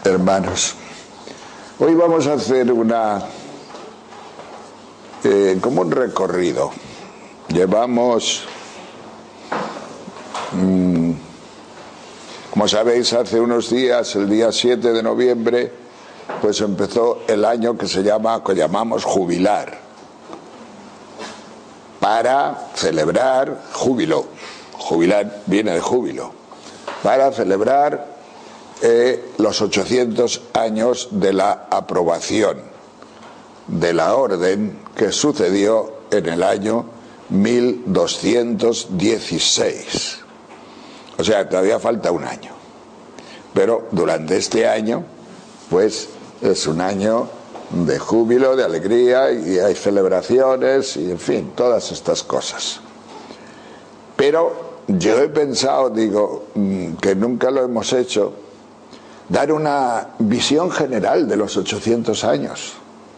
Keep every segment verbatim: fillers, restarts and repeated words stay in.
hermanos, hoy vamos a hacer una eh, como un recorrido. Llevamos mmm, como sabéis, hace unos días, el día siete de noviembre, pues empezó el año que se llama, que llamamos jubilar, para celebrar júbilo. Jubilar viene de júbilo, para celebrar eh, los ochocientos años de la aprobación de la orden que sucedió en el año mil doscientos dieciséis. O sea, todavía falta un año. Pero durante este año, pues es un año de júbilo, de alegría, y hay celebraciones, y en fin, todas estas cosas. Pero yo he pensado, digo, que nunca lo hemos hecho, dar una visión general de los ochocientos años.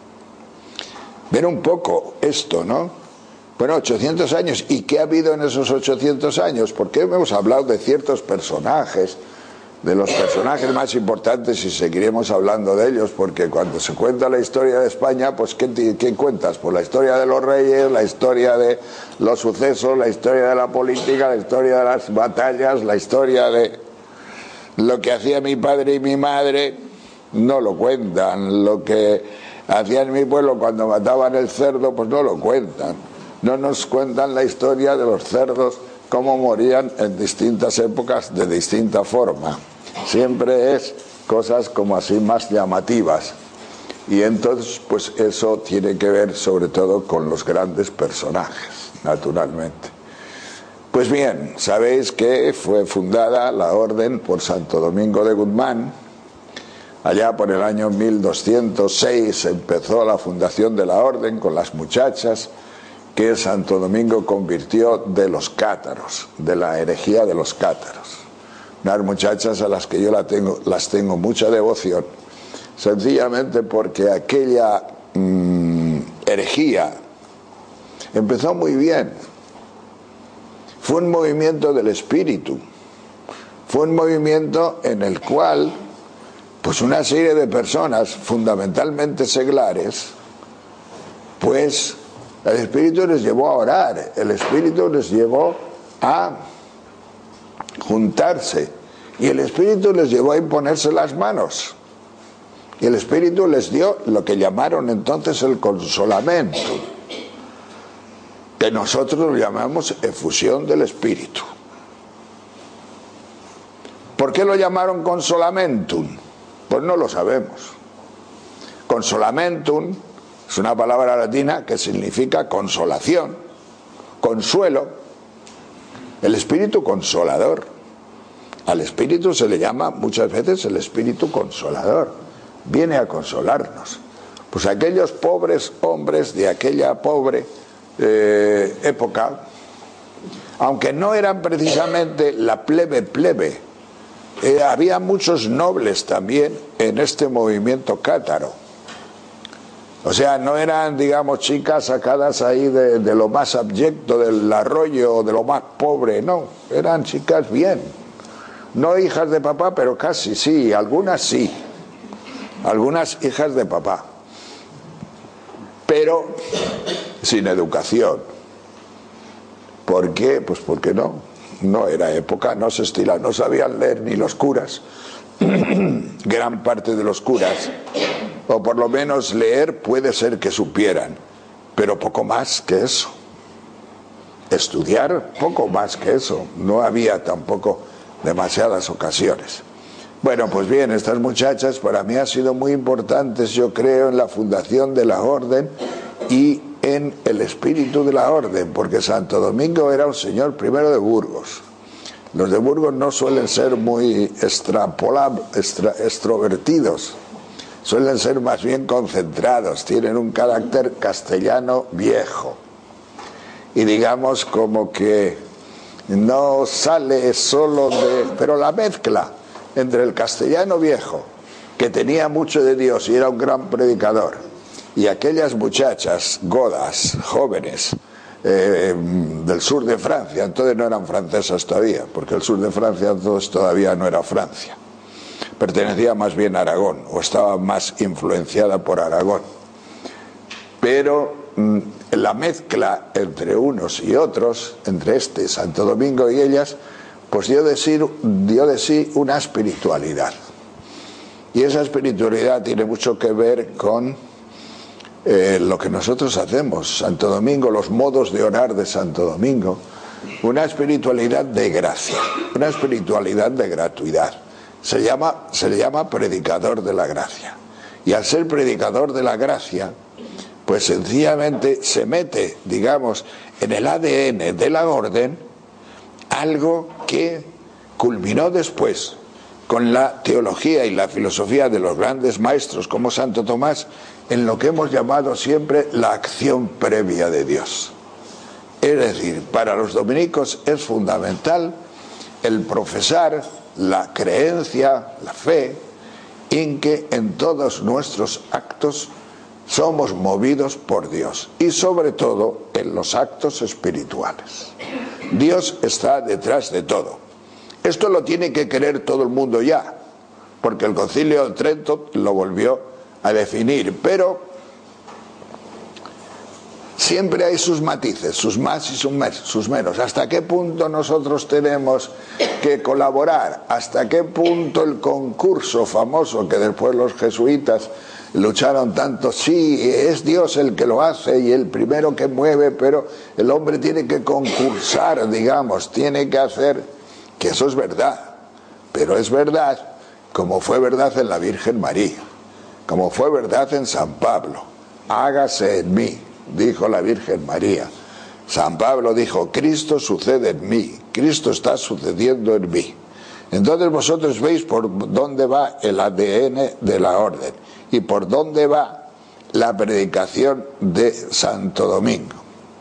Ver un poco esto, ¿no? Bueno, ochocientos años, ¿y qué ha habido en esos ochocientos años? Porque hemos hablado de ciertos personajes, de los personajes más importantes, y seguiremos hablando de ellos, porque cuando se cuenta la historia de España, pues ¿qué, qué cuentas? Pues la historia de los reyes, la historia de los sucesos, la historia de la política, la historia de las batallas, la historia de lo que hacía mi padre y mi madre, no lo cuentan. Lo que hacían en mi pueblo cuando mataban el cerdo, pues no lo cuentan. No nos cuentan la historia de los cerdos, cómo morían en distintas épocas de distinta forma. Siempre es cosas como así más llamativas. Y entonces, pues eso tiene que ver sobre todo con los grandes personajes, naturalmente. Pues bien, sabéis que fue fundada la orden por Santo Domingo de Guzmán. Allá por el año mil doscientos seis empezó la fundación de la orden con las muchachas que Santo Domingo convirtió de los cátaros, de la herejía de los cátaros. Unas muchachas a las que yo la tengo, las tengo mucha devoción, sencillamente porque aquella mmm, herejía empezó muy bien. Fue un movimiento del espíritu, fue un movimiento en el cual pues una serie de personas, fundamentalmente seglares, pues el Espíritu les llevó a orar, el Espíritu les llevó a juntarse, y el Espíritu les llevó a imponerse las manos, y el Espíritu les dio lo que llamaron entonces el consolamento, que nosotros lo llamamos efusión del Espíritu. ¿Por qué lo llamaron consolamentum? Pues no lo sabemos. Consolamentum es una palabra latina que significa consolación, consuelo, el espíritu consolador. Al espíritu se le llama muchas veces el espíritu consolador, viene a consolarnos. Pues aquellos pobres hombres de aquella pobre eh, época, aunque no eran precisamente la plebe plebe, eh, había muchos nobles también en este movimiento cátaro. O sea, no eran, digamos, chicas sacadas ahí de, de lo más abyecto del arroyo, de lo más pobre, no, eran chicas bien, no hijas de papá, pero casi sí, algunas sí, algunas hijas de papá, pero sin educación. ¿Por qué? Pues porque no, no era época, no se estila, no sabían leer ni los curas, gran parte de los curas, o por lo menos leer puede ser que supieran, pero poco más que eso. Estudiar, poco más que eso. No había tampoco demasiadas ocasiones. Bueno, pues bien, estas muchachas para mí han sido muy importantes, yo creo, en la fundación de la orden y en el espíritu de la orden, porque Santo Domingo era un señor primero de Burgos. Los de Burgos no suelen ser muy extrapolab, extra, extrovertidos, suelen ser más bien concentrados, tienen un carácter castellano viejo, y digamos como que no sale solo de... pero la mezcla entre el castellano viejo, que tenía mucho de Dios y era un gran predicador, y aquellas muchachas godas, jóvenes, eh, del sur de Francia, entonces no eran francesas todavía, porque el sur de Francia entonces todavía no era Francia, pertenecía más bien a Aragón, o estaba más influenciada por Aragón. Pero mmm, la mezcla entre unos y otros, entre este Santo Domingo y ellas, pues dio de sí, dio de sí una espiritualidad. Y esa espiritualidad tiene mucho que ver con eh, lo que nosotros hacemos. Santo Domingo, los modos de orar de Santo Domingo, una espiritualidad de gracia, una espiritualidad de gratuidad. Se llama, se le llama predicador de la gracia. Y al ser predicador de la gracia, pues sencillamente se mete, digamos, en el A D N de la orden algo que culminó después con la teología y la filosofía de los grandes maestros como Santo Tomás, en lo que hemos llamado siempre la acción previa de Dios. Es decir, para los dominicos es fundamental el profesar la creencia, la fe, en que en todos nuestros actos somos movidos por Dios, y sobre todo en los actos espirituales. Dios está detrás de todo. Esto lo tiene que creer todo el mundo ya, porque el Concilio de Trento lo volvió a definir, pero siempre hay sus matices, sus más y sus menos. ¿Hasta qué punto nosotros tenemos que colaborar? ¿Hasta qué punto el concurso famoso que después los jesuitas lucharon tanto? Sí, es Dios el que lo hace y el primero que mueve, pero el hombre tiene que concursar, digamos, tiene que hacer, que eso es verdad, pero es verdad como fue verdad en la Virgen María, como fue verdad en San Pablo. Hágase en mí, dijo la Virgen María. San Pablo dijo, Cristo sucede en mí, Cristo está sucediendo en mí. Entonces vosotros veis por dónde va el A D N de la orden y por dónde va la predicación de Santo Domingo.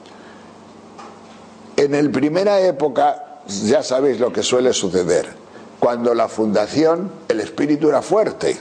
En la primera época ya sabéis lo que suele suceder. Cuando la fundación, el espíritu era fuerte,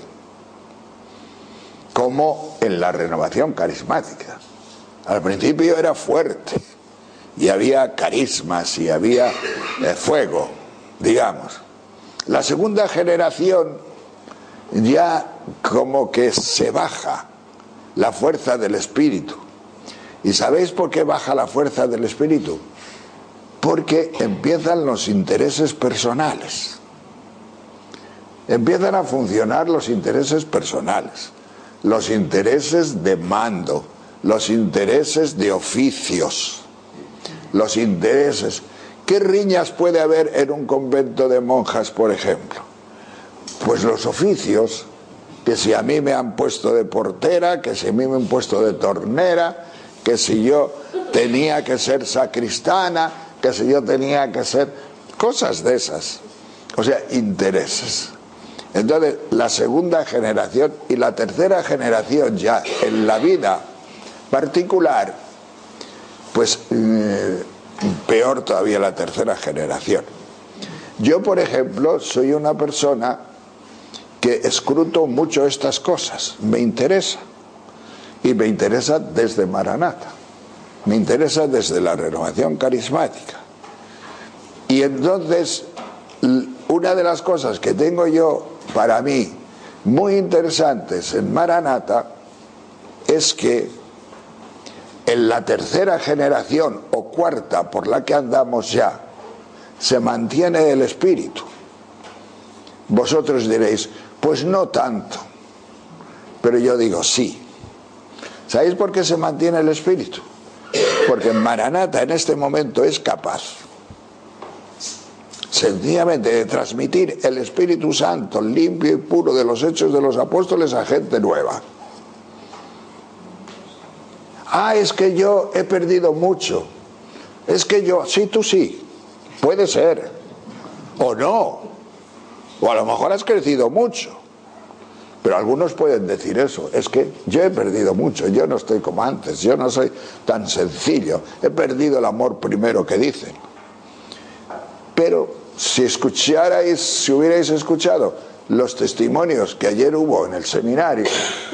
como en la renovación carismática. Al principio era fuerte y había carismas y había eh, fuego, digamos. La segunda generación ya como que se baja la fuerza del espíritu. ¿Y sabéis por qué baja la fuerza del espíritu? Porque empiezan los intereses personales. Empiezan a funcionar los intereses personales, los intereses de mando, los intereses de oficios, los intereses. ¿Qué riñas puede haber en un convento de monjas, por ejemplo? Pues los oficios, que si a mí me han puesto de portera, que si a mí me han puesto de tornera, que si yo tenía que ser sacristana, que si yo tenía que ser cosas de esas, o sea, intereses. Entonces la segunda generación y la tercera generación ya en la vida particular, pues eh, peor todavía la tercera generación. Yo, por ejemplo, soy una persona que escruto mucho estas cosas, me interesa, y me interesa desde Maranata. Me interesa desde la renovación carismática. Y entonces, una de las cosas que tengo yo, para mí, muy interesantes en Maranata, es que en la tercera generación o cuarta por la que andamos ya, se mantiene el espíritu. Vosotros diréis, pues no tanto. Pero yo digo, sí. ¿Sabéis por qué se mantiene el espíritu? Porque Maranata en este momento es capaz sencillamente de transmitir el Espíritu Santo limpio y puro de los hechos de los apóstoles a gente nueva. Ah, es que yo he perdido mucho. Es que yo, sí, tú sí. Puede ser. O no. O a lo mejor has crecido mucho. Pero algunos pueden decir eso, es que yo he perdido mucho, yo no estoy como antes, yo no soy tan sencillo, he perdido el amor primero que dicen. Pero si escucharais, si hubierais escuchado los testimonios que ayer hubo en el seminario,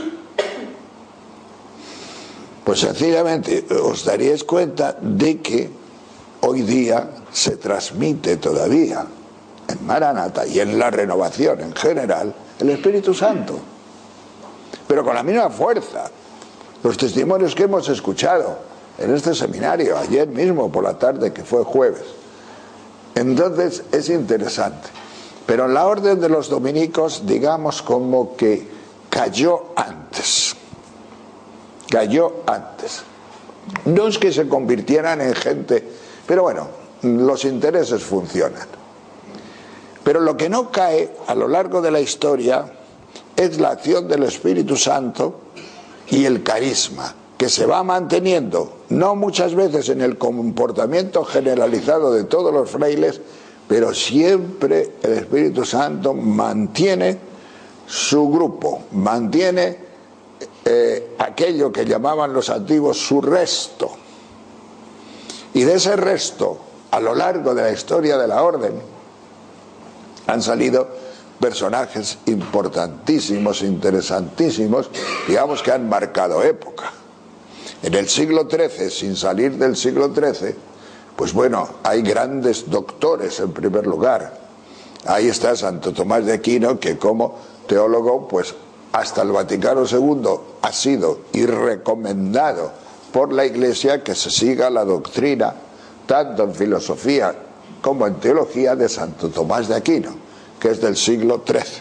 pues sencillamente os daríais cuenta de que hoy día se transmite todavía en Maranata y en la renovación en general el Espíritu Santo, pero con la misma fuerza. Los testimonios que hemos escuchado en este seminario, ayer mismo por la tarde, que fue jueves. Entonces es interesante. Pero en la orden de los dominicos, digamos como que cayó antes. Cayó antes. No es que se convirtieran en gente, pero bueno, los intereses funcionan. Pero lo que no cae a lo largo de la historia es la acción del Espíritu Santo y el carisma, que se va manteniendo, no muchas veces en el comportamiento generalizado de todos los frailes, pero siempre el Espíritu Santo mantiene su grupo, mantiene eh, aquello que llamaban los antiguos su resto. Y de ese resto, a lo largo de la historia de la orden, han salido personajes importantísimos, interesantísimos, digamos que han marcado época. En el siglo trece, sin salir del siglo trece, pues bueno, hay grandes doctores en primer lugar. Ahí está Santo Tomás de Aquino, que como teólogo, pues hasta el Vaticano segundo ha sido y recomendado por la Iglesia que se siga la doctrina, tanto en filosofía como en teología, de Santo Tomás de Aquino, que es del siglo trece.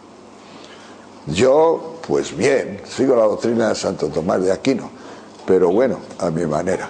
Yo, pues bien, sigo la doctrina de Santo Tomás de Aquino, pero bueno, a mi manera.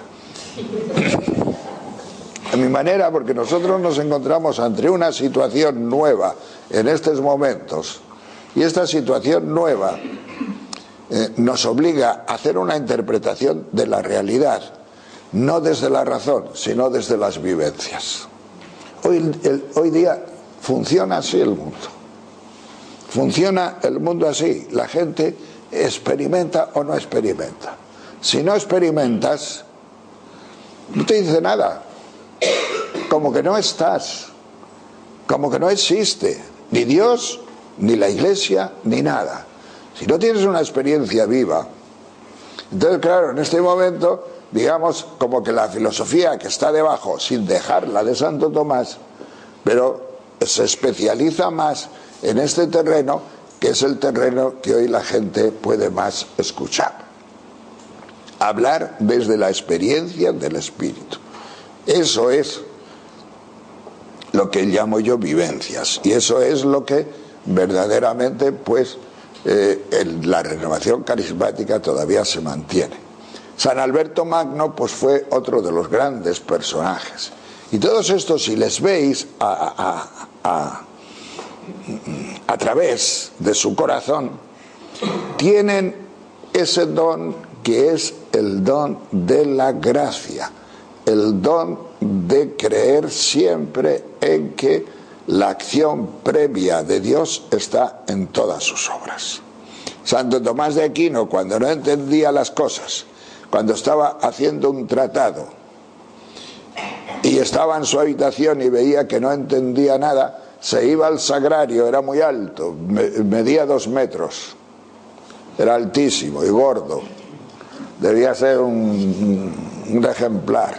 A mi manera, porque nosotros nos encontramos ante una situación nueva en estos momentos, y esta situación nueva eh, nos obliga a hacer una interpretación de la realidad, no desde la razón, sino desde las vivencias. Hoy, el, hoy día funciona así el mundo. Funciona el mundo así. La gente experimenta o no experimenta. Si no experimentas, no te dice nada. Como que no estás. Como que no existe. Ni Dios, ni la Iglesia, ni nada. Si no tienes una experiencia viva. Entonces, claro, en este momento, digamos, como que la filosofía que está debajo, sin dejarla de Santo Tomás, pero se especializa más en este terreno, que es el terreno que hoy la gente puede más escuchar. Hablar desde la experiencia del Espíritu. Eso es lo que llamo yo vivencias, y eso es lo que verdaderamente, pues, eh, en la renovación carismática todavía se mantiene. San Alberto Magno, pues, fue otro de los grandes personajes. Y todos estos, si les veis a, a, a, a través de su corazón, tienen ese don que es el don de la gracia, el don de creer siempre en que la acción previa de Dios está en todas sus obras. Santo Tomás de Aquino, cuando no entendía las cosas, cuando estaba haciendo un tratado y estaba en su habitación y veía que no entendía nada, se iba al sagrario, era muy alto, medía dos metros, era altísimo y gordo, debía ser un, un ejemplar.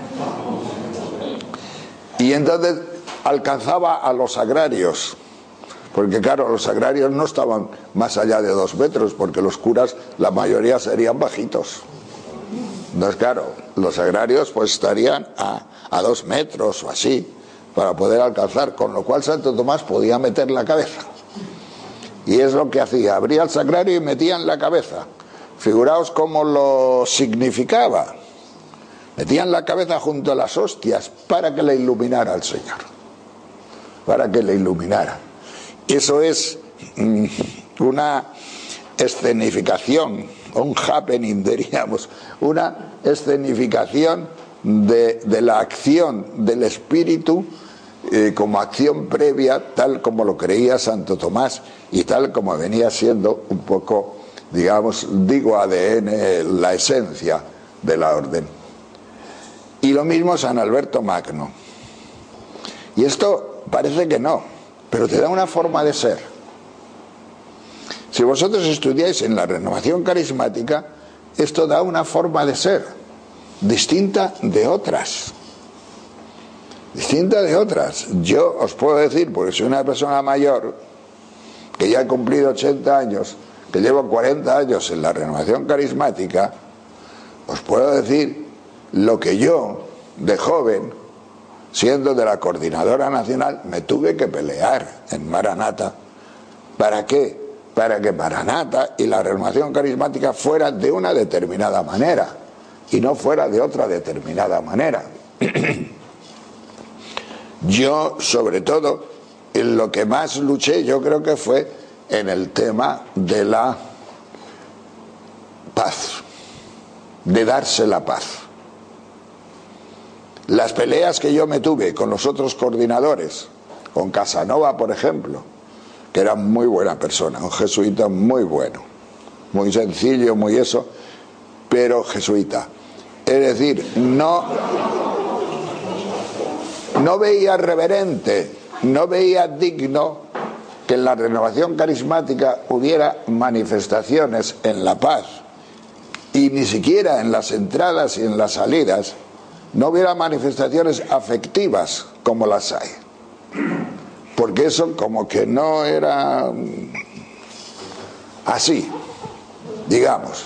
Y entonces alcanzaba a los agrarios, porque claro, los agrarios no estaban más allá de dos metros, porque los curas, la mayoría serían bajitos. Entonces claro, los agrarios pues estarían a, a dos metros o así, para poder alcanzar, con lo cual Santo Tomás podía meter la cabeza. Y es lo que hacía, abría el sagrario y metía en la cabeza. Figuraos cómo lo significaba. Metían la cabeza junto a las hostias para que le iluminara el Señor. Para que le iluminara. Eso es mm, una escenificación, un happening, diríamos, una escenificación de, de la acción del Espíritu eh, como acción previa, tal como lo creía Santo Tomás y tal como venía siendo un poco, digamos, digo A D N, la esencia de la orden. Y lo mismo San Alberto Magno. Y esto parece que no, pero te da una forma de ser. Si vosotros estudiáis en la renovación carismática, esto da una forma de ser, distinta de otras. Distinta de otras. Yo os puedo decir, porque soy una persona mayor, que ya he cumplido ochenta años, que llevo cuarenta años en la renovación carismática, os puedo decir lo que yo, de joven, siendo de la coordinadora nacional, me tuve que pelear en Maranata. ¿Para qué? Para que Maranata y la renovación carismática fueran de una determinada manera y no fuera de otra determinada manera. Yo, sobre todo, en lo que más luché, yo creo que fue en el tema de la paz, de darse la paz. Las peleas que yo me tuve con los otros coordinadores, con Casanova, por ejemplo, que era muy buena persona, un jesuita muy bueno, muy sencillo, muy eso, pero jesuita. Es decir, no, no veía reverente, no veía digno que en la renovación carismática hubiera manifestaciones en la paz, y ni siquiera en las entradas y en las salidas no hubiera manifestaciones afectivas como las hay, porque eso como que no era así, digamos.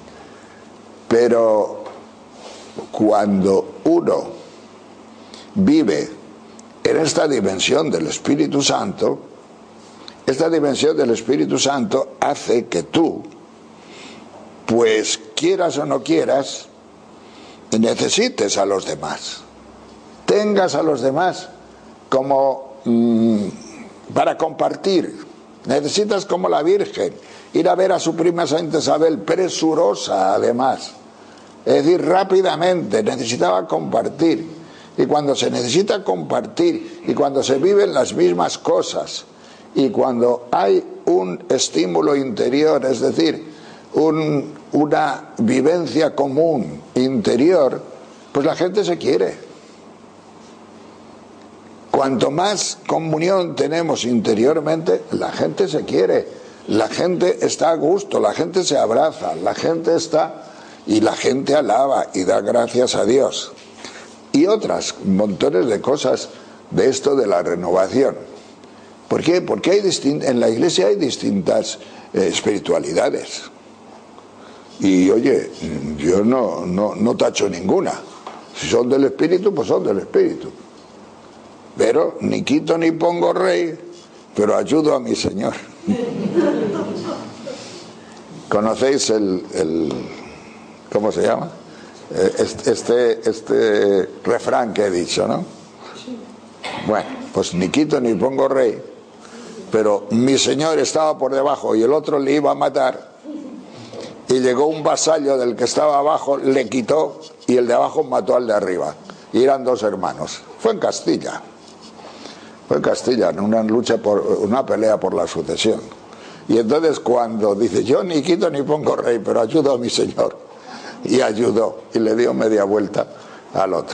Pero cuando uno vive en esta dimensión del Espíritu Santo, esta dimensión del Espíritu Santo hace que tú, pues quieras o no quieras, necesites a los demás, tengas a los demás como mmm, para compartir. Necesitas, como la Virgen, ir a ver a su prima Santa Isabel, presurosa además, es decir, rápidamente, necesitaba compartir. Y cuando se necesita compartir, y cuando se viven las mismas cosas, y cuando hay un estímulo interior, es decir, un, una vivencia común interior, pues la gente se quiere. Cuanto más comunión tenemos interiormente, la gente se quiere, la gente está a gusto, la gente se abraza, la gente está y la gente alaba y da gracias a Dios. Y otras montones de cosas de esto de la renovación. ¿Por qué? Porque hay distin- en la iglesia hay distintas eh, espiritualidades. Y oye, yo no, no, no tacho ninguna. Si son del Espíritu, pues son del Espíritu. Pero ni quito ni pongo rey, pero ayudo a mi Señor. ¿Conocéis el, el ¿cómo se llama? Este, este, este refrán que he dicho, ¿no? Bueno, pues ni quito ni pongo rey, pero mi Señor estaba por debajo y el otro le iba a matar, y llegó un vasallo del que estaba abajo, le quitó, y el de abajo mató al de arriba, y eran dos hermanos. Fue en Castilla, fue en Castilla, en una lucha por una pelea por la sucesión. Y entonces cuando dice, yo ni quito ni pongo rey, pero ayudo a mi Señor, y ayudó, y le dio media vuelta al otro.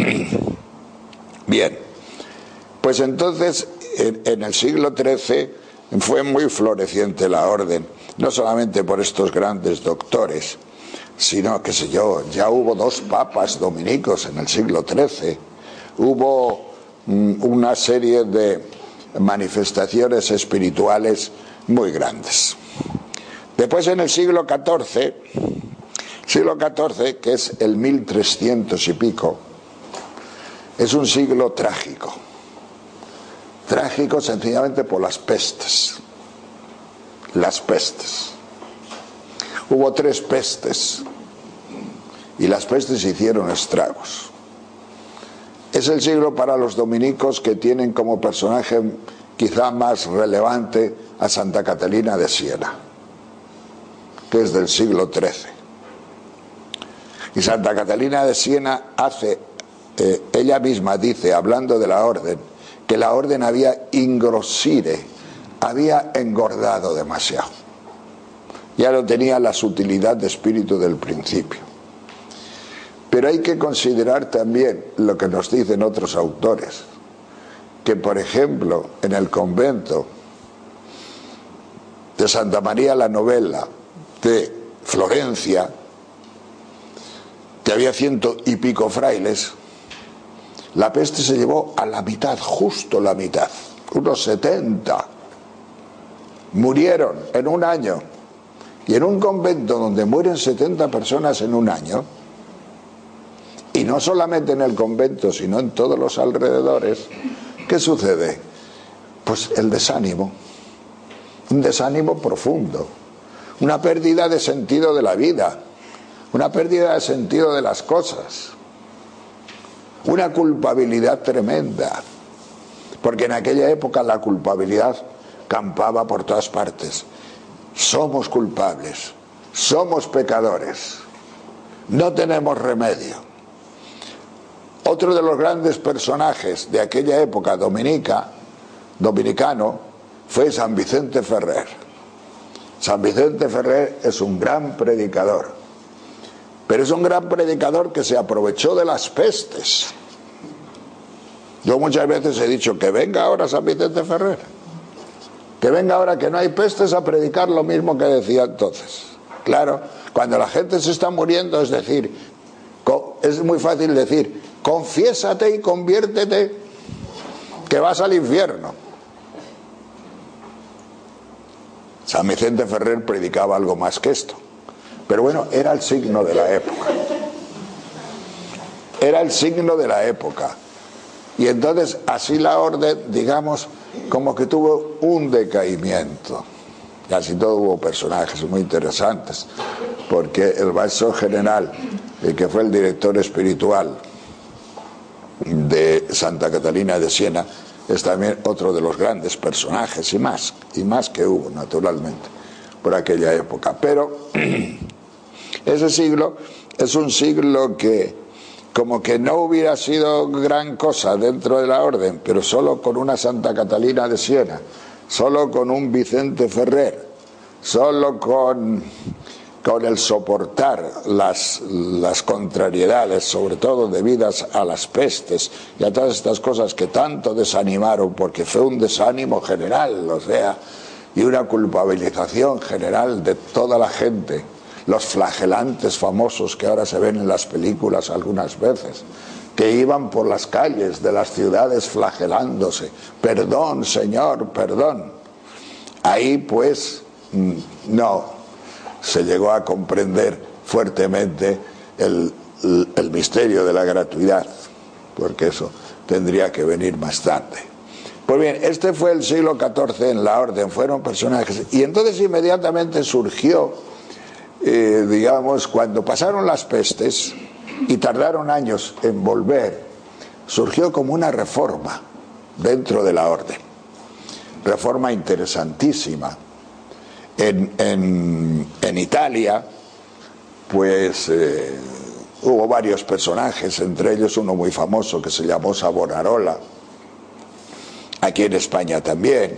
Bien, pues entonces en, en el siglo trece fue muy floreciente la orden, no solamente por estos grandes doctores, sino, qué sé yo, ya hubo dos papas dominicos en el siglo trece, hubo mm, una serie de manifestaciones espirituales muy grandes. Después, en el siglo catorce, siglo catorce, que es el mil trescientos y pico, es un siglo trágico. Trágico sencillamente por las pestes. Las pestes. Hubo tres pestes y las pestes hicieron estragos. Es el siglo para los dominicos que tienen como personaje quizá más relevante a Santa Catalina de Siena, que es del siglo trece. Y Santa Catalina de Siena hace, eh, ella misma dice, hablando de la orden, que la orden había ingrosire, había engordado demasiado. Ya no tenía la sutilidad de espíritu del principio. Pero hay que considerar también lo que nos dicen otros autores, que por ejemplo en el convento de Santa María la Novella de Florencia, que había ciento y pico frailes, la peste se llevó a la mitad, justo la mitad, unos setenta. murieron en un año, y en un convento donde mueren setenta personas en un año, y no solamente en el convento, sino en todos los alrededores, ¿qué sucede? Pues el desánimo, un desánimo profundo, una pérdida de sentido de la vida, una pérdida de sentido de las cosas, una culpabilidad tremenda, porque en aquella época la culpabilidad campaba por todas partes. Somos culpables, somos pecadores, no tenemos remedio. Otro de los grandes personajes de aquella época dominica, dominicano fue San Vicente Ferrer. San Vicente Ferrer es un gran predicador, pero es un gran predicador que se aprovechó de las pestes. Yo muchas veces he dicho que venga ahora San Vicente Ferrer, que venga ahora que no hay pestes a predicar lo mismo que decía entonces. Claro, cuando la gente se está muriendo, es decir, es muy fácil decir, confiésate y conviértete, que vas al infierno. San Vicente Ferrer predicaba algo más que esto, pero bueno, era el signo de la época. Era el signo de la época. Y entonces así la orden, digamos, como que tuvo un decaimiento. Casi todo hubo personajes muy interesantes, porque el maestro general, el que fue el director espiritual de Santa Catalina de Siena, es también otro de los grandes personajes, y más, y más que hubo, naturalmente, por aquella época. Pero ese siglo es un siglo que como que no hubiera sido gran cosa dentro de la orden, pero solo con una Santa Catalina de Siena, solo con un Vicente Ferrer, solo con, con el soportar las, las contrariedades, sobre todo debidas a las pestes y a todas estas cosas que tanto desanimaron, porque fue un desánimo general, o sea, y una culpabilización general de toda la gente. Los flagelantes famosos que ahora se ven en las películas algunas veces, que iban por las calles de las ciudades flagelándose, perdón, Señor, perdón. Ahí pues no se llegó a comprender fuertemente el, el, el misterio de la gratuidad, porque eso tendría que venir más tarde. Pues bien, este fue el siglo catorce en la orden, fueron personajes, y entonces inmediatamente surgió, Eh, digamos, cuando pasaron las pestes y tardaron años en volver, surgió como una reforma dentro de la orden, reforma interesantísima. En, en, en Italia, pues eh, hubo varios personajes, entre ellos uno muy famoso que se llamó Savonarola, aquí en España también,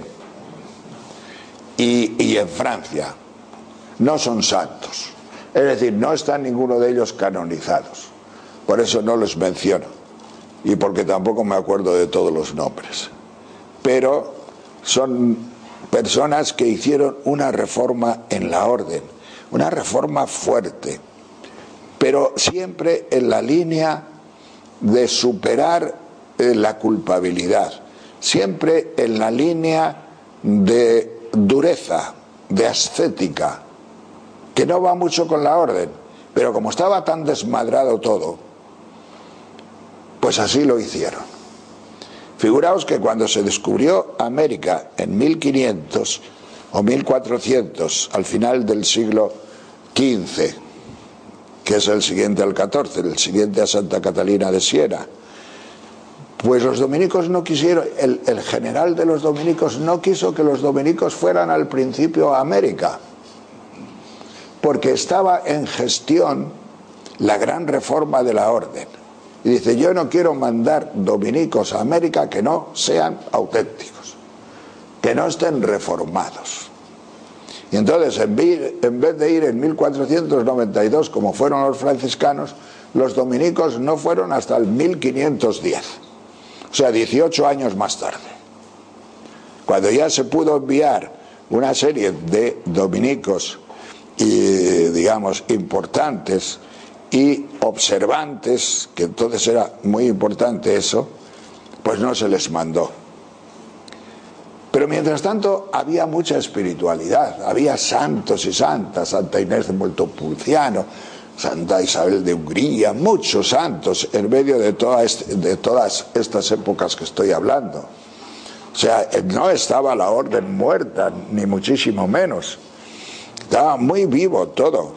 y, y en Francia. No son santos, es decir, no están ninguno de ellos canonizados, por eso no los menciono, y porque tampoco me acuerdo de todos los nombres, pero son personas que hicieron una reforma en la orden, una reforma fuerte, pero siempre en la línea de superar eh, la culpabilidad, siempre en la línea de dureza, de ascética, que no va mucho con la orden, pero como estaba tan desmadrado todo, pues así lo hicieron. Figuraos que cuando se descubrió América en mil quinientos o mil cuatrocientos, al final del siglo quince, que es el siguiente al catorce, el siguiente a Santa Catalina de Siena, pues los dominicos no quisieron, el, el general de los dominicos no quiso que los dominicos fueran al principio a América, porque estaba en gestión la gran reforma de la orden. Y dice, yo no quiero mandar dominicos a América que no sean auténticos, que no estén reformados. Y entonces, en vez de ir en mil cuatrocientos noventa y dos, como fueron los franciscanos, los dominicos no fueron hasta el mil quinientos diez, o sea, dieciocho años más tarde, cuando ya se pudo enviar una serie de dominicos y, digamos, importantes y observantes, que entonces era muy importante eso, pues no se les mandó. Pero mientras tanto había mucha espiritualidad, había santos y santas, Santa Inés de Montepulciano, Santa Isabel de Hungría, muchos santos en medio de, toda este, de todas estas épocas que estoy hablando. O sea, no estaba la orden muerta, ni muchísimo menos. Estaba muy vivo todo.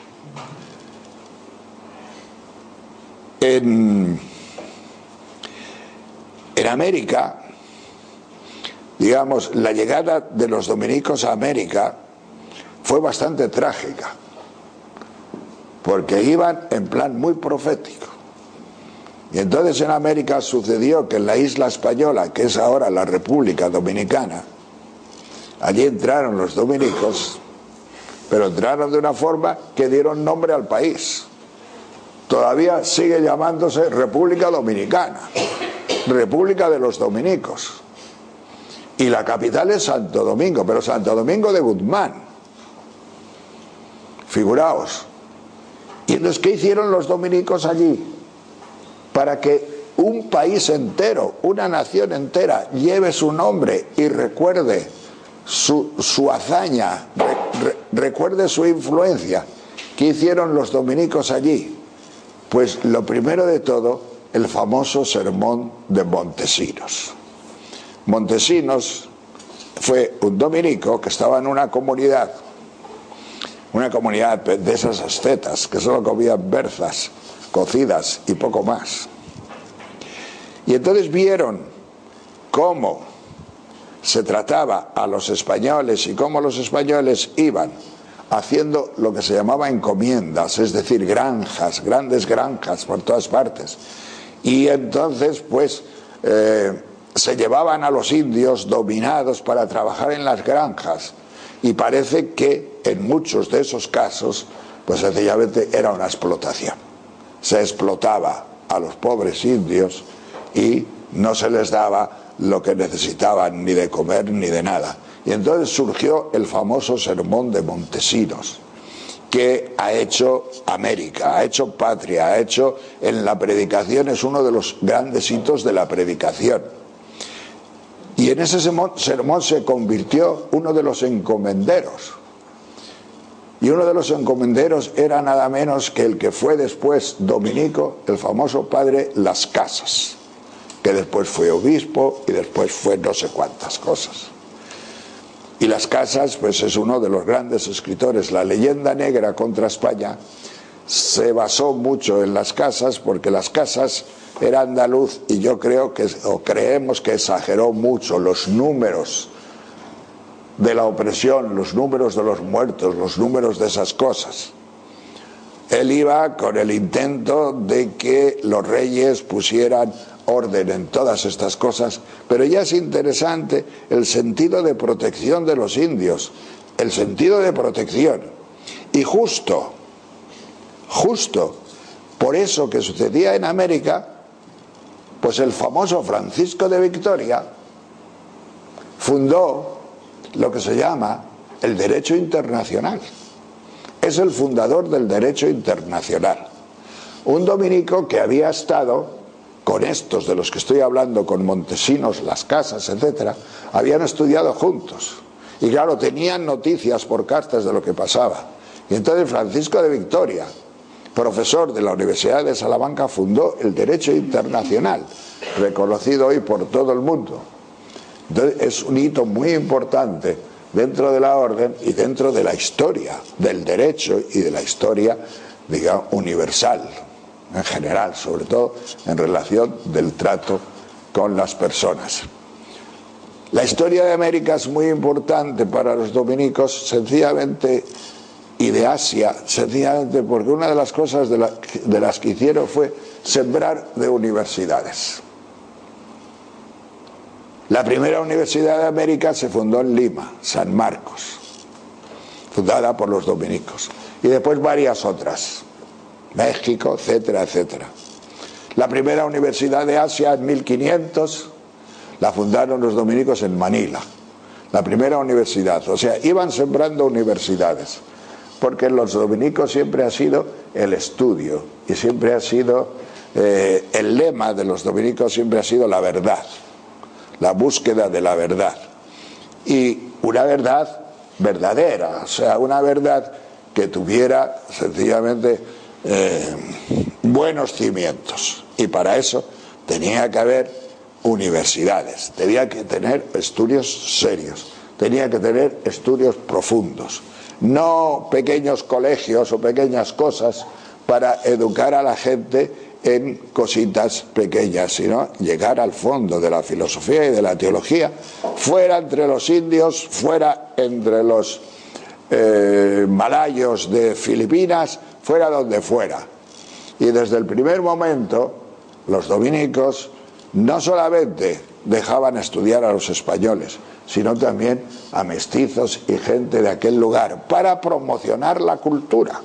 En, en América, digamos, la llegada de los dominicos a América fue bastante trágica, porque iban en plan muy profético. Y entonces en América sucedió que en la isla española, que es ahora la República Dominicana, allí entraron los dominicos, pero entraron de una forma que dieron nombre al país. Todavía sigue llamándose República Dominicana, República de los Dominicos. Y la capital es Santo Domingo, pero Santo Domingo de Guzmán. Figuraos. Y entonces, ¿qué hicieron los dominicos allí? Para que un país entero, una nación entera, lleve su nombre y recuerde su, su hazaña, re, re, recuerde su influencia. ¿Qué hicieron los dominicos allí? Pues lo primero de todo, el famoso sermón de Montesinos. Montesinos fue un dominico que estaba en una comunidad, una comunidad de esas ascetas que solo comían berzas cocidas y poco más. Y entonces vieron cómo se trataba a los españoles y cómo los españoles iban haciendo lo que se llamaba encomiendas, es decir, granjas, grandes granjas por todas partes. Y entonces pues eh, se llevaban a los indios dominados para trabajar en las granjas, y parece que en muchos de esos casos pues sencillamente era una explotación. Se explotaba a los pobres indios y no se les daba lo que necesitaban, ni de comer ni de nada. Y entonces surgió el famoso sermón de Montesinos, que ha hecho América, ha hecho patria, ha hecho en la predicación, es uno de los grandes hitos de la predicación. Y en ese sermón se convirtió uno de los encomenderos. Y uno de los encomenderos era nada menos que el que fue después dominico, el famoso padre Las Casas, que después fue obispo y después fue no sé cuántas cosas. Y Las Casas pues es uno de los grandes escritores. La leyenda negra contra España se basó mucho en Las Casas, porque Las Casas era andaluz y yo creo que, o creemos que exageró mucho los números de la opresión, los números de los muertos, los números de esas cosas. Él iba con el intento de que los reyes pusieran orden en todas estas cosas, pero ya es interesante el sentido de protección de los indios, el sentido de protección. Y justo, justo por eso que sucedía en América, pues el famoso Francisco de Victoria fundó lo que se llama el derecho internacional. Es el fundador del derecho internacional. Un dominico que había estado con estos de los que estoy hablando, con Montesinos, Las Casas, etcétera, habían estudiado juntos. Y claro, tenían noticias por cartas de lo que pasaba. Y entonces Francisco de Victoria, profesor de la Universidad de Salamanca, fundó el derecho internacional, reconocido hoy por todo el mundo. Entonces, es un hito muy importante dentro de la orden y dentro de la historia del derecho y de la historia, digamos, universal, en general, sobre todo en relación del trato con las personas. La historia de América es muy importante para los dominicos, sencillamente, y de Asia, sencillamente porque una de las cosas de, la, de las que hicieron fue sembrar de universidades. La primera universidad de América se fundó en Lima, San Marcos, fundada por los dominicos, y después varias otras, México, etcétera, etcétera. La primera universidad de Asia en mil quinientos la fundaron los dominicos en Manila, la primera universidad. O sea, iban sembrando universidades, porque los dominicos siempre ha sido el estudio, y siempre ha sido, eh, el lema de los dominicos siempre ha sido la verdad, la búsqueda de la verdad. y una verdad verdadera, o sea, una verdad que tuviera sencillamente eh, buenos cimientos. Y para eso tenía que haber universidades, tenía que tener estudios serios, tenía que tener estudios profundos, no pequeños colegios o pequeñas cosas para educar a la gente en cositas pequeñas, sino llegar al fondo de la filosofía y de la teología, fuera entre los indios, fuera entre los eh, malayos de Filipinas, fuera donde fuera. Y desde el primer momento los dominicos no solamente dejaban estudiar a los españoles, sino también a mestizos y gente de aquel lugar, para promocionar la cultura.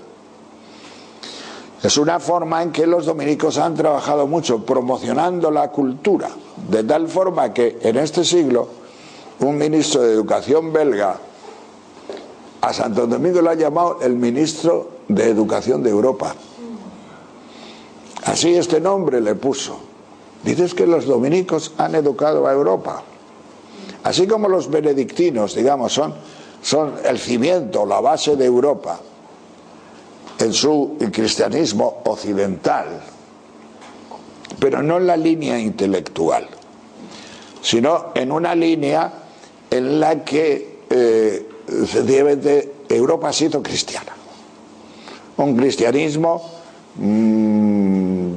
Es una forma en que los dominicos han trabajado mucho promocionando la cultura, de tal forma que en este siglo un ministro de educación belga a Santo Domingo lo ha llamado el ministro de educación de Europa. Así este nombre le puso. Dices que los dominicos han educado a Europa. Así como los benedictinos, digamos, son, son el cimiento, la base de Europa en su cristianismo occidental, pero no en la línea intelectual, sino en una línea en la que eh, sencillamente Europa ha sido cristiana. Un cristianismo mmm,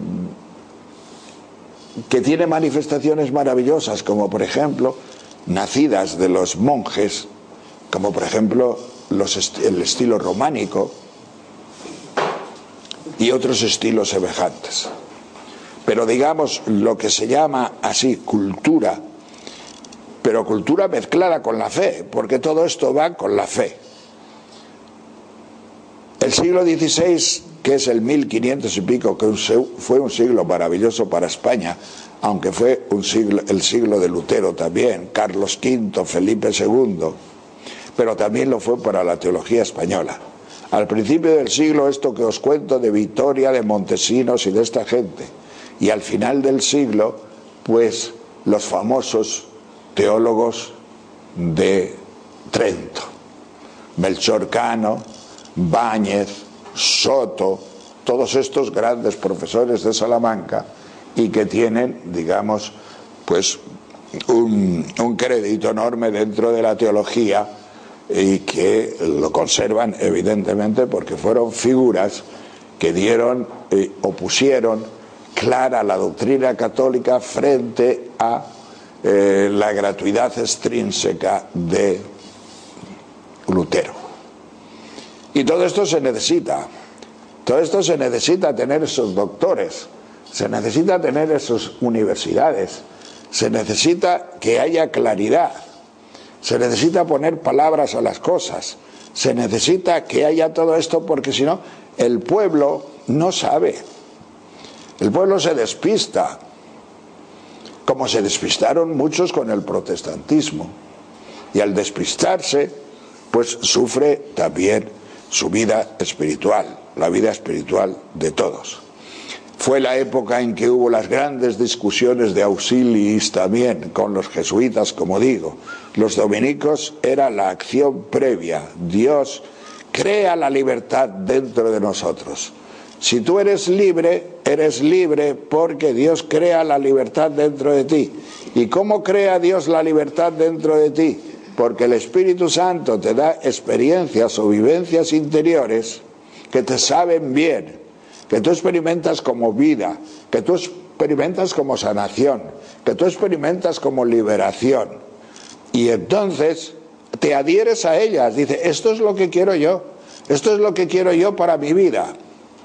que tiene manifestaciones maravillosas, como por ejemplo nacidas de los monjes, como por ejemplo los est- el estilo románico y otros estilos semejantes. Pero digamos lo que se llama así cultura, pero cultura mezclada con la fe, porque todo esto va con la fe. El siglo dieciséis, que es el mil quinientos y pico, que fue un siglo maravilloso para España, aunque fue un siglo, el siglo de Lutero también, Carlos quinto, Felipe segundo, pero también lo fue para la teología española. Al principio del siglo, esto que os cuento de Vitoria, de Montesinos y de esta gente, y al final del siglo, pues los famosos teólogos de Trento, Melchor Cano, Báñez, Soto, todos estos grandes profesores de Salamanca, y que tienen, digamos, pues un, un crédito enorme dentro de la teología, y que lo conservan evidentemente porque fueron figuras que dieron eh, o pusieron clara la doctrina católica frente a eh, la gratuidad extrínseca de Lutero. Y todo esto se necesita, todo esto se necesita tener esos doctores, se necesita tener esas universidades, se necesita que haya claridad, se necesita poner palabras a las cosas, se necesita que haya todo esto, porque si no, el pueblo no sabe, el pueblo se despista, como se despistaron muchos con el protestantismo, y al despistarse, pues sufre también su vida espiritual, la vida espiritual de todos. Fue la época en que hubo las grandes discusiones de auxiliis también con los jesuitas, como digo. Los dominicos era la acción previa. Dios crea la libertad dentro de nosotros. Si tú eres libre, eres libre porque Dios crea la libertad dentro de ti. ¿Y cómo crea Dios la libertad dentro de ti? Porque el Espíritu Santo te da experiencias o vivencias interiores que te saben bien, que tú experimentas como vida, que tú experimentas como sanación, que tú experimentas como liberación. Y entonces te adhieres a ellas, dices, esto es lo que quiero yo, esto es lo que quiero yo para mi vida.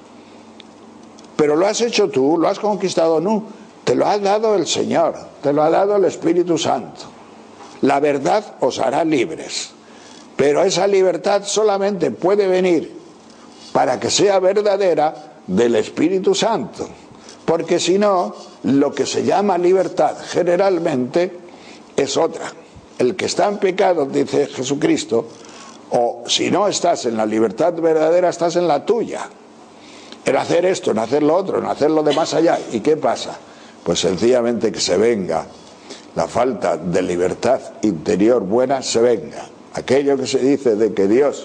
Pero lo has hecho tú, lo has conquistado tú, te lo ha dado el Señor, te lo ha dado el Espíritu Santo. La verdad os hará libres, pero esa libertad solamente puede venir, para que sea verdadera, del Espíritu Santo, porque si no, lo que se llama libertad generalmente es otra. El que está en pecado, dice Jesucristo, o si no estás en la libertad verdadera, estás en la tuya, en hacer esto, en hacer lo otro, en hacer lo de más allá. ¿Y qué pasa? Pues sencillamente que se venga la falta de libertad interior buena se venga. Aquello que se dice de que Dios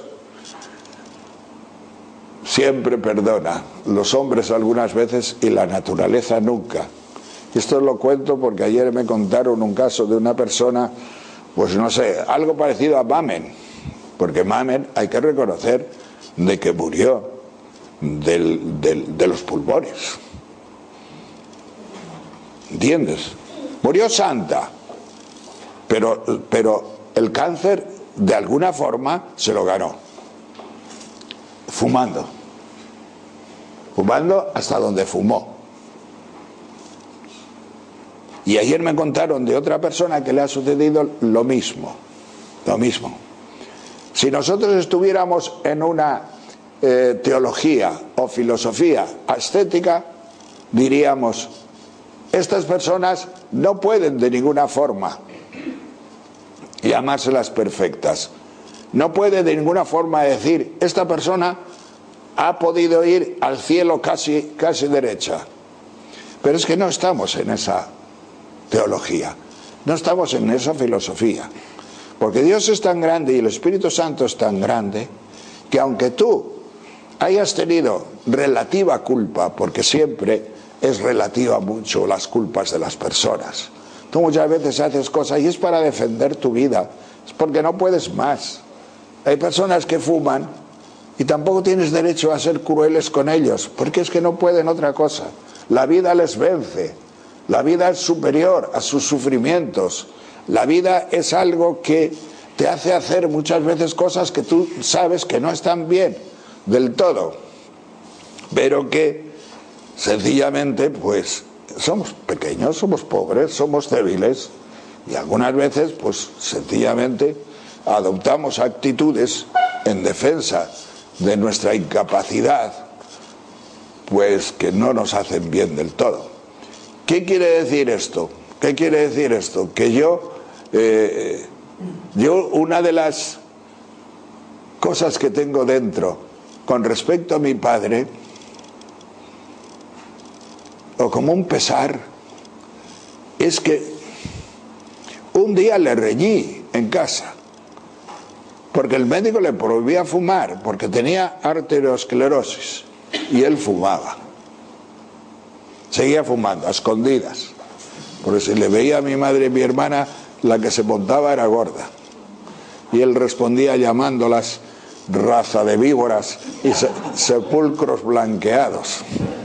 siempre perdona, los hombres algunas veces y la naturaleza nunca. Esto lo cuento porque ayer me contaron un caso de una persona, pues no sé, algo parecido a Mamen, porque Mamen hay que reconocer de que murió del, del, de los pulmones. ¿Entiendes? Murió santa, pero, pero el cáncer de alguna forma se lo ganó. Fumando. Fumando hasta donde fumó. Y ayer me contaron de otra persona que le ha sucedido lo mismo. Lo mismo. Si nosotros estuviéramos en una eh, teología o filosofía ascética, diríamos, estas personas no pueden de ninguna forma llamárselas perfectas. No puede de ninguna forma decir, esta persona ha podido ir al cielo casi, casi derecha. Pero es que no estamos en esa teología, no estamos en esa filosofía. Porque Dios es tan grande y el Espíritu Santo es tan grande que aunque tú hayas tenido relativa culpa, porque siempre es relativa mucho las culpas de las personas. Tú muchas veces haces cosas y es para defender tu vida, es porque no puedes más. Hay personas que fuman y tampoco tienes derecho a ser crueles con ellos, porque es que no pueden otra cosa. La vida les vence, la vida es superior a sus sufrimientos, la vida es algo que te hace hacer muchas veces cosas que tú sabes que no están bien del todo, pero que sencillamente pues somos pequeños, somos pobres, somos débiles y algunas veces pues sencillamente adoptamos actitudes en defensa de nuestra incapacidad pues que no nos hacen bien del todo. ¿Qué quiere decir esto? ¿Qué quiere decir esto? Que yo, eh, yo una de las cosas que tengo dentro con respecto a mi padre, o como un pesar, es que un día le reñí en casa porque el médico le prohibía fumar porque tenía arteriosclerosis y él fumaba, seguía fumando a escondidas, porque si le veía a mi madre y mi hermana, la que se montaba era gorda y él respondía llamándolas raza de víboras y se, sepulcros blanqueados.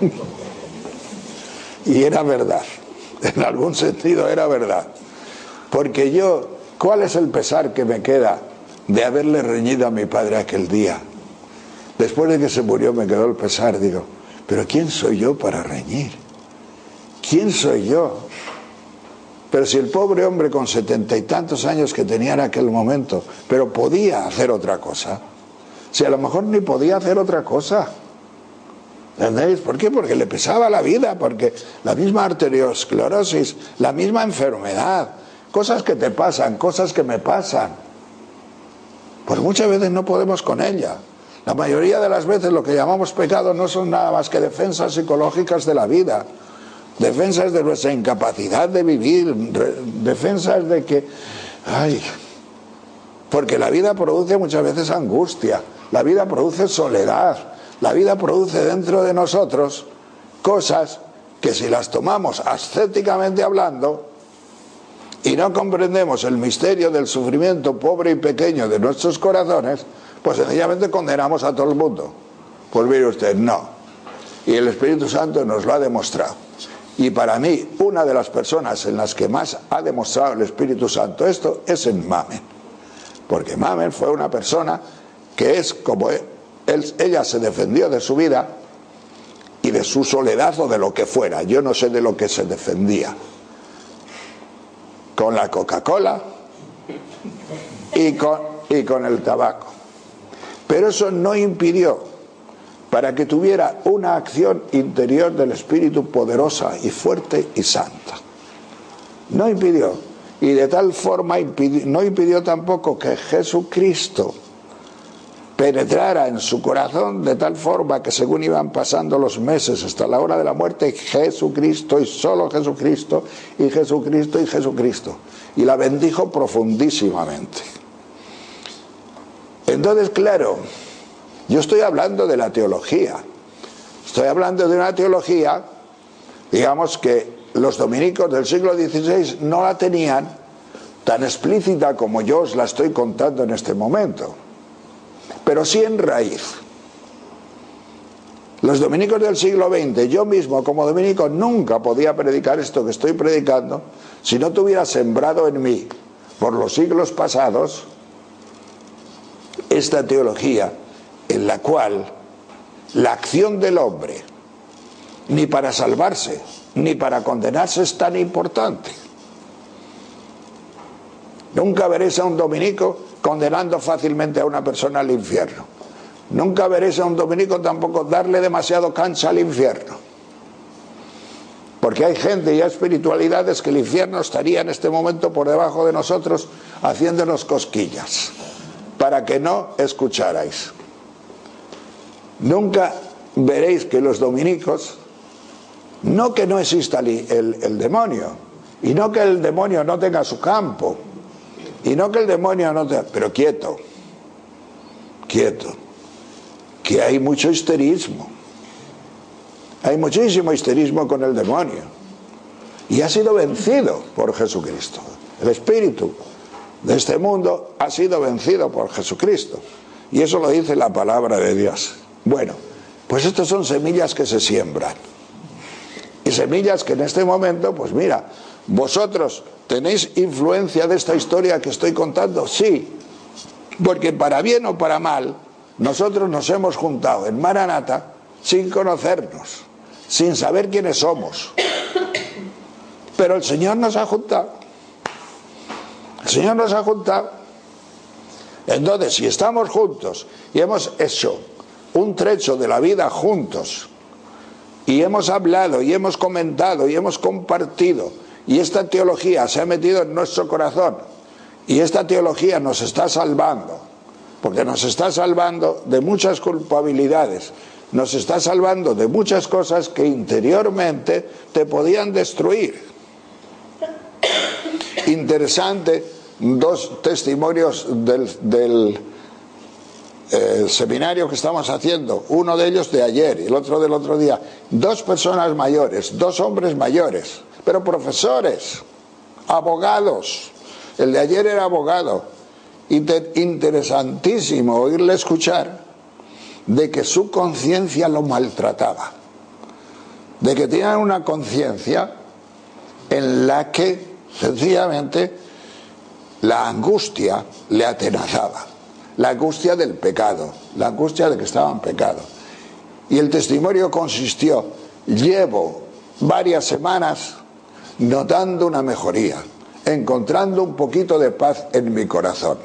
Y era verdad, en algún sentido era verdad, porque yo, ¿cuál es el pesar que me queda de haberle reñido a mi padre aquel día? Después de que se murió me quedó el pesar, digo, pero ¿quién soy yo para reñir? ¿Quién soy yo? Pero si el pobre hombre con setenta y tantos años que tenía en aquel momento, pero podía hacer otra cosa, si a lo mejor ni podía hacer otra cosa. ¿Entendéis? ¿Por qué? Porque le pesaba la vida, porque la misma arteriosclerosis, la misma enfermedad, cosas que te pasan, cosas que me pasan, pues muchas veces no podemos con ella. La mayoría de las veces lo que llamamos pecado no son nada más que defensas psicológicas de la vida, defensas de nuestra incapacidad de vivir, defensas de que, ay, porque la vida produce muchas veces angustia, la vida produce soledad, la vida produce dentro de nosotros cosas que si las tomamos ascéticamente hablando y no comprendemos el misterio del sufrimiento pobre y pequeño de nuestros corazones, pues sencillamente condenamos a todo el mundo. Pues mire usted, no. Y el Espíritu Santo nos lo ha demostrado. Y para mí, una de las personas en las que más ha demostrado el Espíritu Santo esto es en Mamen. Porque Mamen fue una persona que es como él, ella se defendió de su vida y de su soledad o de lo que fuera. Yo no sé de lo que se defendía. Con la Coca-Cola y con, y con el tabaco. Pero eso no impidió para que tuviera una acción interior del Espíritu poderosa y fuerte y santa. No impidió. Y de tal forma impidió, no impidió tampoco que Jesucristo penetrara en su corazón de tal forma que según iban pasando los meses hasta la hora de la muerte, Jesucristo y solo Jesucristo y Jesucristo y Jesucristo. Y la bendijo profundísimamente. Entonces, claro, yo estoy hablando de la teología. Estoy hablando de una teología, digamos, que los dominicos del siglo dieciséis no la tenían tan explícita como yo os la estoy contando en este momento, pero sí en raíz. Los dominicos del siglo veinte, yo mismo como dominico nunca podía predicar esto que estoy predicando si no tuviera sembrado en mí, por los siglos pasados, esta teología en la cual la acción del hombre, ni para salvarse, ni para condenarse, es tan importante. Nunca veréis a un dominico condenando fácilmente a una persona al infierno. Nunca veréis a un dominico tampoco darle demasiado cancha al infierno. Porque hay gente y hay espiritualidades que el infierno estaría en este momento por debajo de nosotros haciéndonos cosquillas para que no escucharais. Nunca veréis que los dominicos, no que no exista el, el, el demonio, y no que el demonio no tenga su campo, y no que el demonio no tenga, pero quieto, quieto, que hay mucho histerismo, hay muchísimo histerismo con el demonio, y ha sido vencido por Jesucristo. El espíritu de este mundo ha sido vencido por Jesucristo, y eso lo dice la palabra de Dios. Bueno, pues estas son semillas que se siembran, y semillas que en este momento, pues mira, vosotros tenéis influencia de esta historia que estoy contando, sí, porque para bien o para mal, nosotros nos hemos juntado en Maranata sin conocernos, sin saber quiénes somos, pero el Señor nos ha juntado, el Señor nos ha juntado. Entonces, si estamos juntos y hemos hecho un trecho de la vida juntos, y hemos hablado, y hemos comentado, y hemos compartido, y esta teología se ha metido en nuestro corazón, y esta teología nos está salvando, porque nos está salvando de muchas culpabilidades, nos está salvando de muchas cosas que interiormente te podían destruir. Interesante, dos testimonios del, del eh, seminario que estamos haciendo, uno de ellos de ayer y el otro del otro día. Dos personas mayores, dos hombres mayores, pero profesores, abogados. El de ayer era abogado. Inter- interesantísimo oírle escuchar de que su conciencia lo maltrataba, de que tenían una conciencia en la que sencillamente la angustia le atenazaba, la angustia del pecado, la angustia de que estaba en pecado. Y el testimonio consistió: llevo varias semanas notando una mejoría, encontrando un poquito de paz en mi corazón.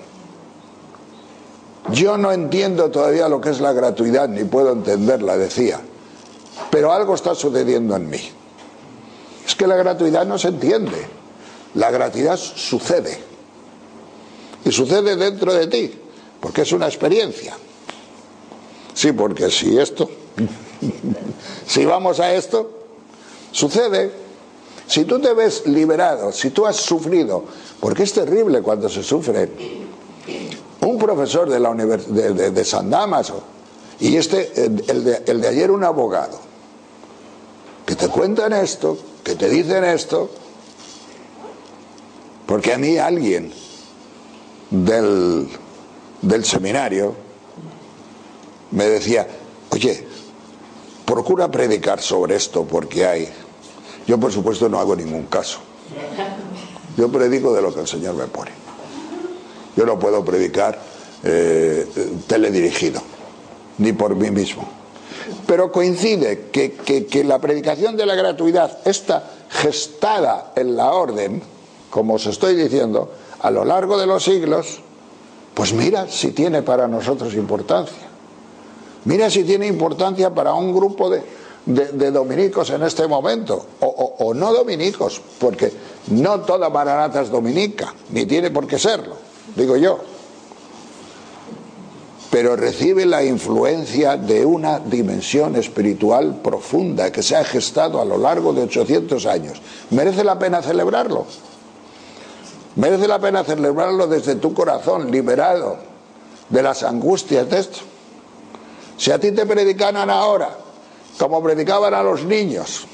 Yo no entiendo todavía lo que es la gratuidad, ni puedo entenderla, decía, pero algo está sucediendo en mí. Es que la gratuidad no se entiende, la gratuidad sucede, y sucede dentro de ti, porque es una experiencia. Sí, porque si esto, si vamos a esto, sucede. Si tú te ves liberado, si tú has sufrido, porque es terrible cuando se sufre. Un profesor de la univers- de, de, de San Dámaso, y este, el de, el de ayer, un abogado, que te cuentan esto, que te dicen esto, porque a mí alguien del, del seminario me decía: oye, procura predicar sobre esto porque hay... Yo por supuesto no hago ningún caso, yo predico de lo que el Señor me pone. Yo no puedo predicar eh, teledirigido, ni por mí mismo. Pero coincide que, que, que la predicación de la gratuidad, esta gestada en la orden, como os estoy diciendo, a lo largo de los siglos, pues mira si tiene para nosotros importancia. Mira si tiene importancia para un grupo de, de, de dominicos en este momento, o, o, o no dominicos, porque no toda Maranata es dominica, ni tiene por qué serlo, digo yo. pero recibe la influencia de una dimensión espiritual profunda que se ha gestado a lo largo de ochocientos años. ¿Merece la pena celebrarlo? Merece la pena celebrarlo desde tu corazón, liberado de las angustias de esto. Si a ti te predicaran ahora, como predicaban a los niños,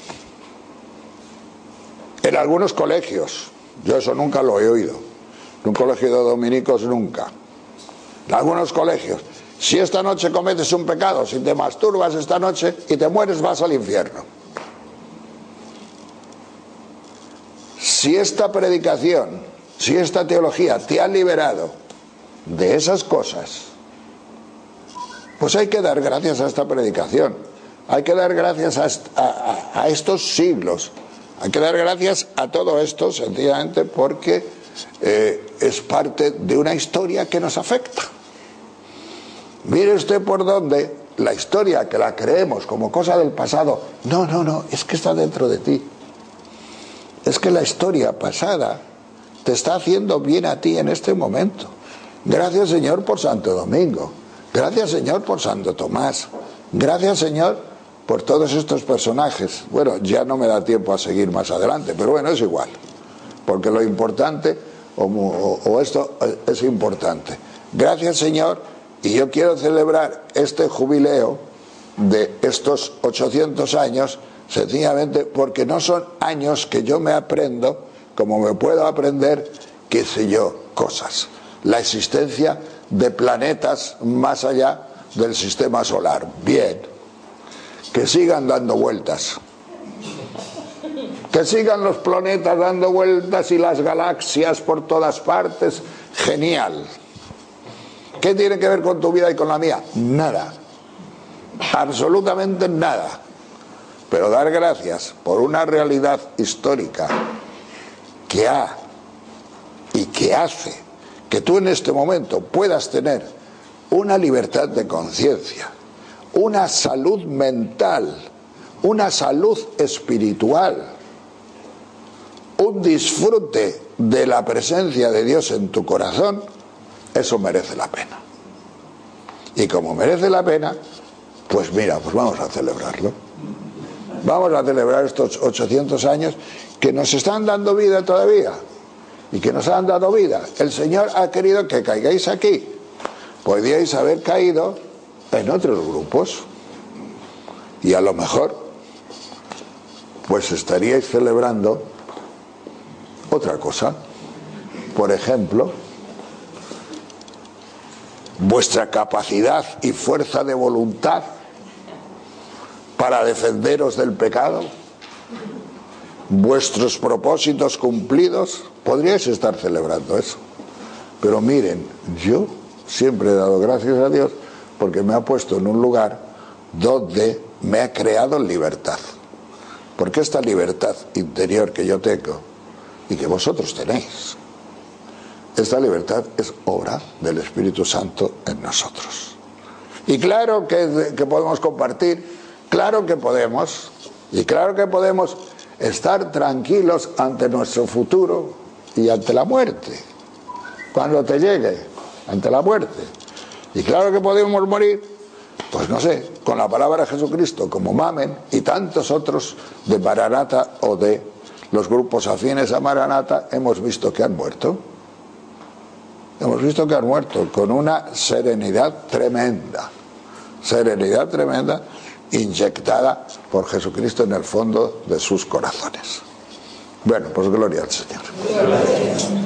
en algunos colegios, yo eso nunca lo he oído, en un colegio de dominicos nunca, en algunos colegios, si esta noche cometes un pecado, si te masturbas esta noche y te mueres, vas al infierno. Si esta predicación, si esta teología te ha liberado de esas cosas, pues hay que dar gracias a esta predicación, hay que dar gracias a, a, a estos siglos, hay que dar gracias a todo esto sencillamente porque eh, es parte de una historia que nos afecta. Mire usted por dónde la historia, que la creemos como cosa del pasado, no, no, no, es que está dentro de ti. Es que la historia pasada te está haciendo bien a ti en este momento. Gracias, Señor, por Santo Domingo. Gracias, Señor, por Santo Tomás. Gracias, Señor, por todos estos personajes. Bueno, ya no me da tiempo a seguir más adelante, pero bueno, es igual. Porque lo importante, o, o, o esto es importante. Gracias, Señor. Y yo quiero celebrar este jubileo de estos ochocientos años, sencillamente porque no son años que yo me aprendo, como me puedo aprender, qué sé yo, cosas. La existencia de planetas más allá del sistema solar. Bien, que sigan dando vueltas. Que sigan los planetas dando vueltas y las galaxias por todas partes. Genial. ¿Qué tiene que ver con tu vida y con la mía? Nada. Absolutamente nada. Pero dar gracias por una realidad histórica que ha y que hace que tú en este momento puedas tener una libertad de conciencia, una salud mental, una salud espiritual, un disfrute de la presencia de Dios en tu corazón, eso merece la pena. Y como merece la pena, pues mira, pues vamos a celebrarlo. Vamos a celebrar estos ochocientos años que nos están dando vida todavía y que nos han dado vida. El Señor ha querido que caigáis aquí. Podríais haber caído en otros grupos y a lo mejor pues estaríais celebrando otra cosa. Por ejemplo, vuestra capacidad y fuerza de voluntad para defenderos del pecado, vuestros propósitos cumplidos, podríais estar celebrando eso. Pero miren, yo siempre he dado gracias a Dios porque me ha puesto en un lugar donde me ha creado libertad. Porque esta libertad interior que yo tengo y que vosotros tenéis, esta libertad es obra del Espíritu Santo en nosotros. Y claro que, que podemos compartir, claro que podemos, y claro que podemos estar tranquilos ante nuestro futuro y ante la muerte, cuando te llegue, ante la muerte. Y claro que podemos morir, pues no sé, con la palabra de Jesucristo, como Mamen y tantos otros de Maranata o de los grupos afines a Maranata, hemos visto que han muerto. Hemos visto que han muerto con una serenidad tremenda, serenidad tremenda inyectada por Jesucristo en el fondo de sus corazones. Bueno, pues gloria al Señor.